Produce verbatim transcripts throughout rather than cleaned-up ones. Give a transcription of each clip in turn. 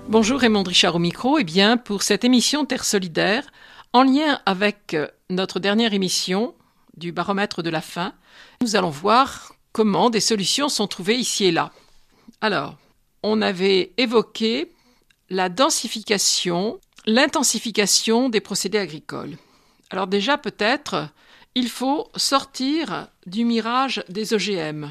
Bonjour, Raymond Richard au micro. Eh bien, pour cette émission Terre solidaire, en lien avec notre dernière émission du baromètre de la faim, nous allons voir comment des solutions sont trouvées ici et là. Alors, on avait évoqué la densification, l'intensification des procédés agricoles. Alors déjà, peut-être, il faut sortir du mirage des O G M.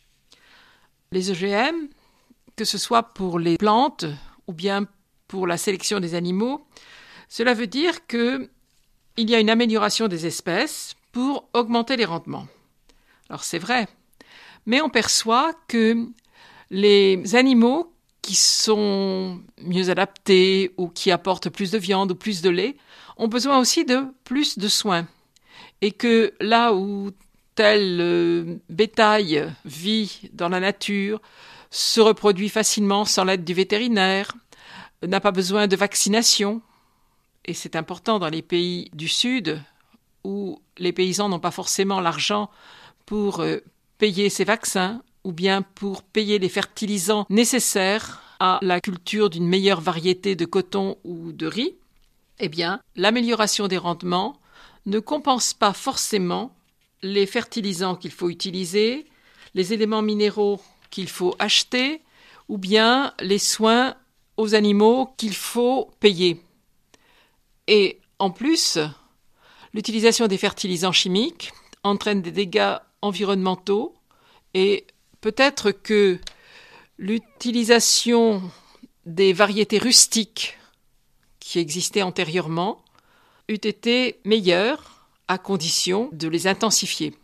Les O G M, que ce soit pour les plantes ou bien pour la sélection des animaux, cela veut dire qu'il y a une amélioration des espèces pour augmenter les rendements. Alors c'est vrai, mais on perçoit que les animaux qui sont mieux adaptés ou qui apportent plus de viande ou plus de lait ont besoin aussi de plus de soins. Et que là où tel euh, bétail vit dans la nature, se reproduit facilement sans l'aide du vétérinaire, n'a pas besoin de vaccination, et c'est important dans les pays du Sud où les paysans n'ont pas forcément l'argent pour euh, payer ces vaccins ou bien pour payer les fertilisants nécessaires à la culture d'une meilleure variété de coton ou de riz, eh bien, l'amélioration des rendements ne compense pas forcément les fertilisants qu'il faut utiliser, les éléments minéraux qu'il faut acheter, ou bien les soins aux animaux qu'il faut payer. Et en plus, l'utilisation des fertilisants chimiques entraîne des dégâts environnementaux et peut-être que l'utilisation des variétés rustiques qui existaient antérieurement eût été meilleure à condition de les intensifier.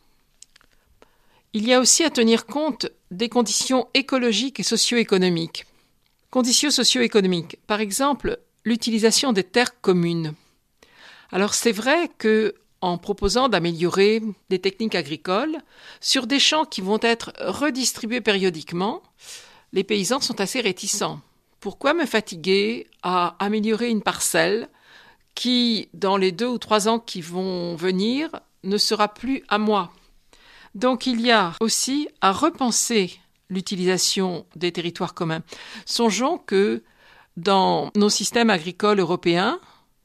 Il y a aussi à tenir compte des conditions écologiques et socio-économiques. Conditions socio-économiques, par exemple, l'utilisation des terres communes. Alors c'est vrai que en proposant d'améliorer des techniques agricoles sur des champs qui vont être redistribués périodiquement, les paysans sont assez réticents. Pourquoi me fatiguer à améliorer une parcelle qui, dans les deux ou trois ans qui vont venir, ne sera plus à moi? Donc il y a aussi à repenser l'utilisation des territoires communs. Songeons que dans nos systèmes agricoles européens,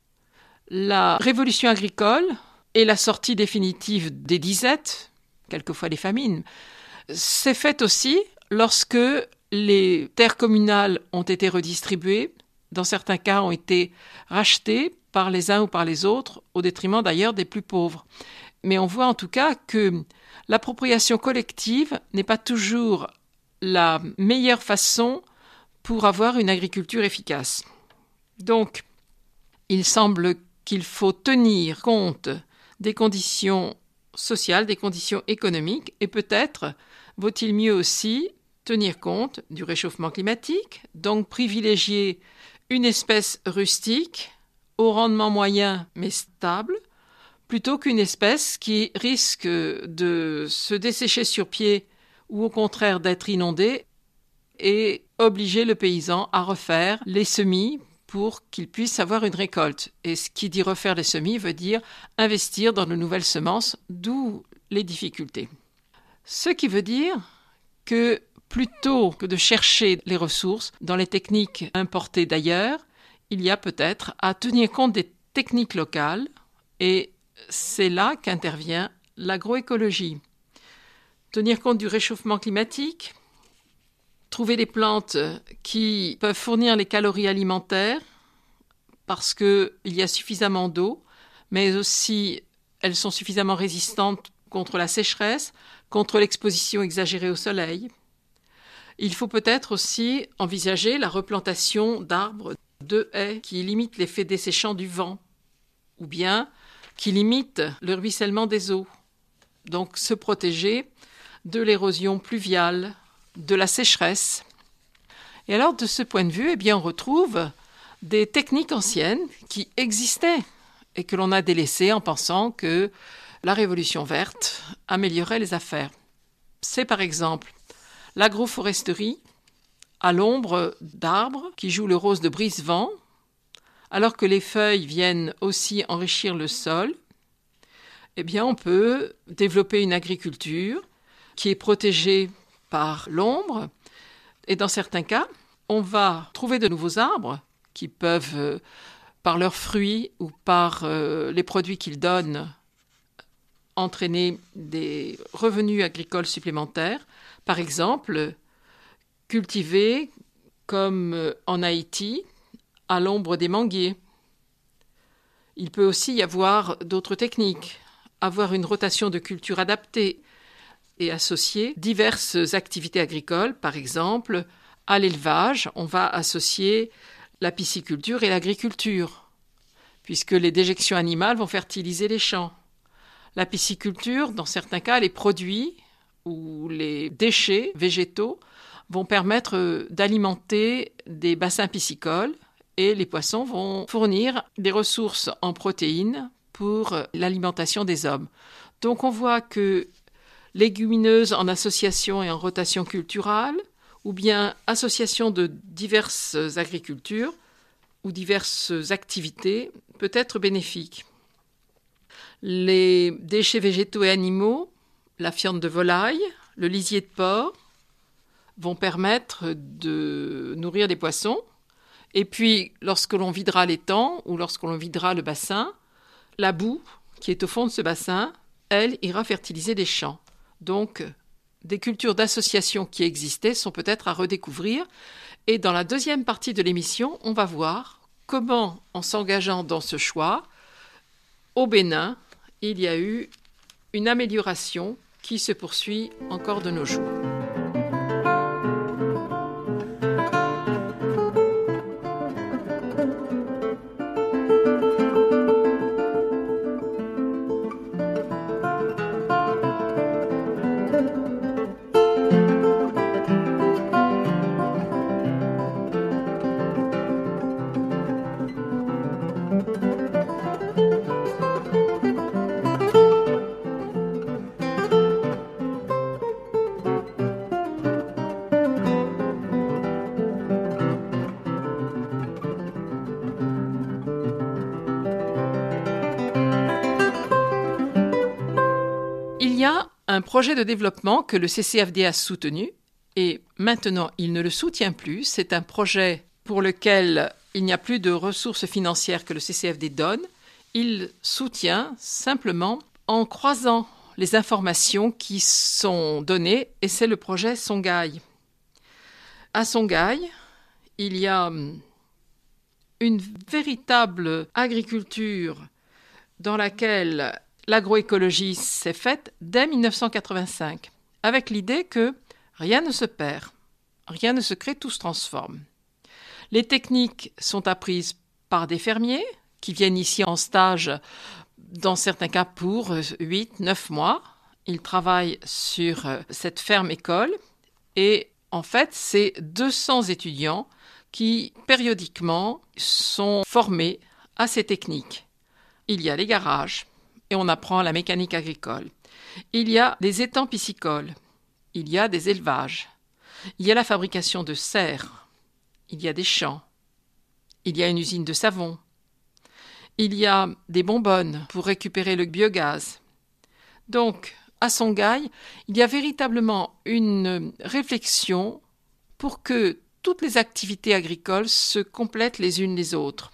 la révolution agricole et la sortie définitive des disettes, quelquefois des famines, s'est faite aussi lorsque les terres communales ont été redistribuées, dans certains cas ont été rachetées par les uns ou par les autres, au détriment d'ailleurs des plus pauvres. Mais on voit en tout cas que l'appropriation collective n'est pas toujours la meilleure façon pour avoir une agriculture efficace. Donc, il semble qu'il faut tenir compte des conditions sociales, des conditions économiques, et peut-être vaut-il mieux aussi tenir compte du réchauffement climatique, donc privilégier une espèce rustique au rendement moyen mais stable, plutôt qu'une espèce qui risque de se dessécher sur pied ou au contraire d'être inondée et obliger le paysan à refaire les semis pour qu'il puisse avoir une récolte. Et ce qui dit refaire les semis veut dire investir dans de nouvelles semences, d'où les difficultés. Ce qui veut dire que plutôt que de chercher les ressources dans les techniques importées d'ailleurs, il y a peut-être à tenir compte des techniques locales et c'est là qu'intervient l'agroécologie. Tenir compte du réchauffement climatique, trouver des plantes qui peuvent fournir les calories alimentaires parce qu'il y a suffisamment d'eau, mais aussi elles sont suffisamment résistantes contre la sécheresse, contre l'exposition exagérée au soleil. Il faut peut-être aussi envisager la replantation d'arbres, de haies qui limitent l'effet desséchant du vent, ou bien qui limitent le ruissellement des eaux. Donc se protéger de l'érosion pluviale, de la sécheresse. Et alors de ce point de vue, eh bien, on retrouve des techniques anciennes qui existaient et que l'on a délaissées en pensant que la révolution verte améliorait les affaires. C'est par exemple l'agroforesterie à l'ombre d'arbres qui jouent le rôle de brise-vent, alors que les feuilles viennent aussi enrichir le sol. Eh bien, on peut développer une agriculture qui est protégée par l'ombre et dans certains cas, on va trouver de nouveaux arbres qui peuvent, euh, par leurs fruits ou par euh, les produits qu'ils donnent, entraîner des revenus agricoles supplémentaires. Par exemple, cultiver, comme en Haïti, à l'ombre des manguiers. Il peut aussi y avoir d'autres techniques, avoir une rotation de culture adaptée et associer diverses activités agricoles. Par exemple, à l'élevage, on va associer la pisciculture et l'agriculture, puisque les déjections animales vont fertiliser les champs. La pisciculture, dans certains cas, les produits ou les déchets végétaux vont permettre d'alimenter des bassins piscicoles et les poissons vont fournir des ressources en protéines pour l'alimentation des hommes. Donc on voit que légumineuses en association et en rotation culturale, ou bien association de diverses agricultures ou diverses activités peut être bénéfique. Les déchets végétaux et animaux, la fiente de volaille, le lisier de porc, vont permettre de nourrir des poissons. Et puis, lorsque l'on videra l'étang ou lorsque l'on videra le bassin, la boue qui est au fond de ce bassin, elle, ira fertiliser des champs. Donc, des cultures d'association qui existaient sont peut-être à redécouvrir. Et dans la deuxième partie de l'émission, on va voir comment, en s'engageant dans ce choix, au Bénin, il y a eu une amélioration qui se poursuit encore de nos jours. Il y a un projet de développement que le C C F D a soutenu et maintenant il ne le soutient plus. C'est un projet pour lequel il n'y a plus de ressources financières que le C C F D donne. Il soutient simplement en croisant les informations qui sont données et c'est le projet Songhai. À Songhai, il y a une véritable agriculture dans laquelle l'agroécologie s'est faite dès mille neuf cent quatre-vingt-cinq, avec l'idée que rien ne se perd, rien ne se crée, tout se transforme. Les techniques sont apprises par des fermiers qui viennent ici en stage, dans certains cas pour huit neuf mois. Ils travaillent sur cette ferme-école et en fait, c'est deux cents étudiants qui, périodiquement, sont formés à ces techniques. Il y a les garages, et on apprend la mécanique agricole. Il y a des étangs piscicoles, il y a des élevages, il y a la fabrication de serres, il y a des champs, il y a une usine de savon, il y a des bonbonnes pour récupérer le biogaz. Donc, à Songhai, il y a véritablement une réflexion pour que toutes les activités agricoles se complètent les unes les autres.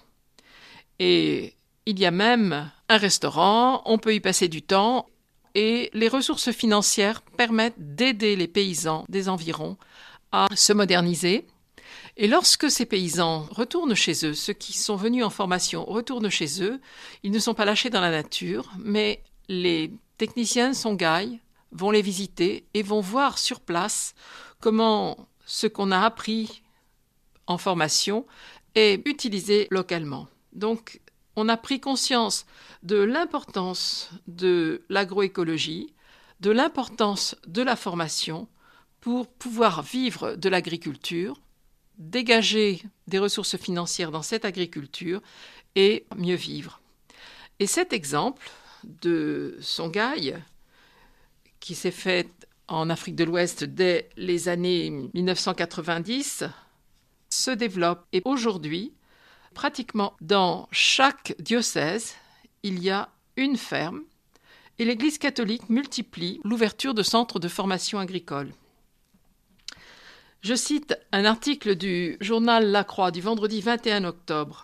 Et il y a même un restaurant, on peut y passer du temps et les ressources financières permettent d'aider les paysans des environs à se moderniser. Et lorsque ces paysans retournent chez eux, ceux qui sont venus en formation retournent chez eux, ils ne sont pas lâchés dans la nature, mais les techniciens Songhai vont les visiter et vont voir sur place comment ce qu'on a appris en formation est utilisé localement. Donc, on a pris conscience de l'importance de l'agroécologie, de l'importance de la formation pour pouvoir vivre de l'agriculture, dégager des ressources financières dans cette agriculture et mieux vivre. Et cet exemple de Songhai, qui s'est fait en Afrique de l'Ouest dès les années mille neuf cent quatre-vingt-dix, se développe et aujourd'hui, pratiquement dans chaque diocèse, il y a une ferme et l'Église catholique multiplie l'ouverture de centres de formation agricole. Je cite un article du journal La Croix du vendredi vingt et un octobre.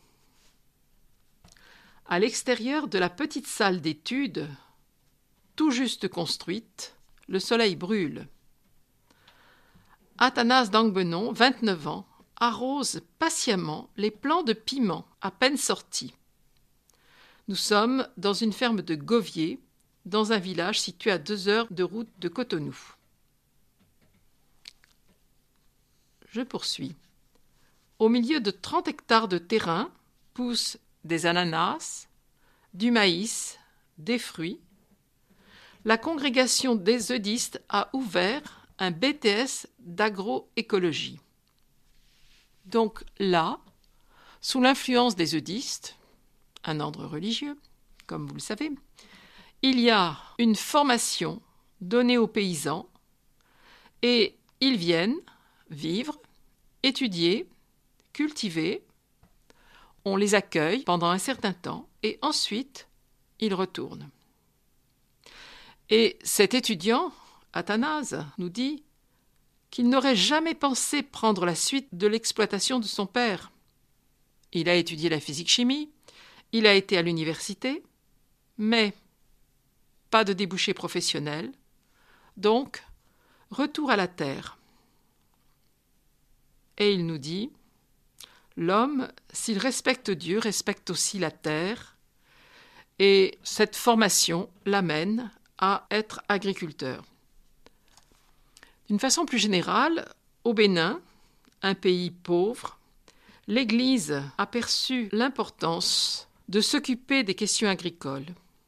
À l'extérieur de la petite salle d'études, tout juste construite, le soleil brûle. Athanase d'Angbenon, vingt-neuf ans, arrose patiemment les plants de piment à peine sortis. Nous sommes dans une ferme de Govier, dans un village situé à deux heures de route de Cotonou. Je poursuis. Au milieu de trente hectares de terrain poussent des ananas, du maïs, des fruits. La congrégation des eudistes a ouvert un B T S d'agroécologie. Donc là, sous l'influence des eudistes, un ordre religieux, comme vous le savez, il y a une formation donnée aux paysans et ils viennent vivre, étudier, cultiver. On les accueille pendant un certain temps et ensuite ils retournent. Et cet étudiant, Athanase, nous dit qu'il n'aurait jamais pensé prendre la suite de l'exploitation de son père. Il a étudié la physique-chimie, il a été à l'université, mais pas de débouché professionnel, donc retour à la terre. Et il nous dit « L'homme, s'il respecte Dieu, respecte aussi la terre, et cette formation l'amène à être agriculteur. » D'une façon plus générale, au Bénin, un pays pauvre, l'Église a perçu l'importance de s'occuper des questions agricoles.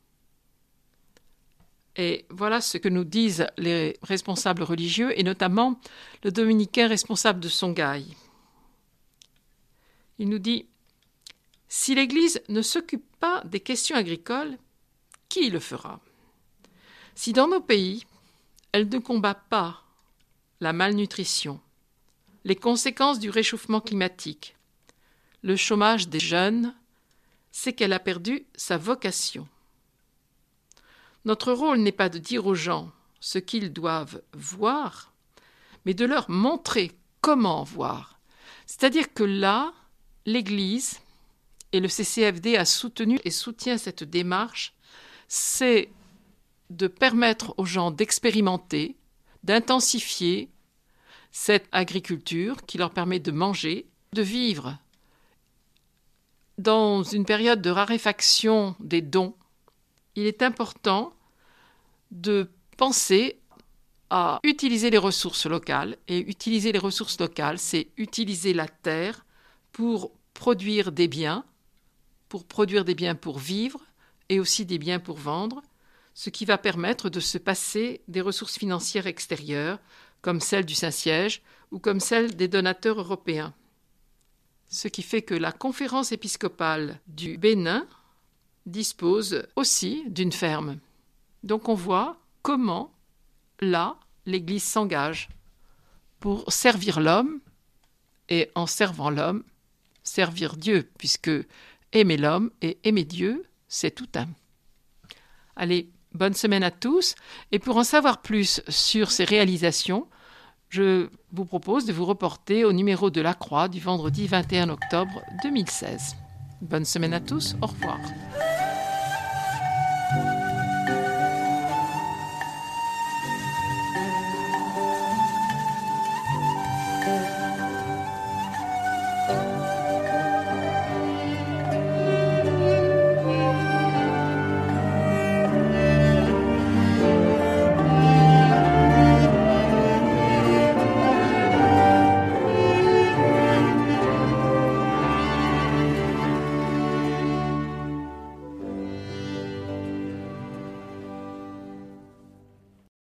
Et voilà ce que nous disent les responsables religieux, et notamment le dominicain responsable de Songhai. Il nous dit « Si l'Église ne s'occupe pas des questions agricoles, qui le fera ? Si dans nos pays, elle ne combat pas la malnutrition, les conséquences du réchauffement climatique, le chômage des jeunes, c'est qu'elle a perdu sa vocation. Notre rôle n'est pas de dire aux gens ce qu'ils doivent voir, mais de leur montrer comment voir. C'est-à-dire que là, l'Église et le C C F D a soutenu et soutient cette démarche, c'est de permettre aux gens d'expérimenter, d'intensifier cette agriculture qui leur permet de manger, de vivre dans une période de raréfaction des dons. Il est important de penser à utiliser les ressources locales. Et utiliser les ressources locales, c'est utiliser la terre pour produire des biens, pour produire des biens pour vivre et aussi des biens pour vendre, ce qui va permettre de se passer des ressources financières extérieures, comme celles du Saint-Siège ou comme celles des donateurs européens. Ce qui fait que la conférence épiscopale du Bénin dispose aussi d'une ferme. Donc on voit comment, là, l'Église s'engage pour servir l'homme et, en servant l'homme, servir Dieu, puisque aimer l'homme et aimer Dieu, c'est tout un. Allez, bonne semaine à tous, et pour en savoir plus sur ces réalisations, je vous propose de vous reporter au numéro de La Croix du vendredi vingt et un octobre deux mille seize. Bonne semaine à tous, au revoir.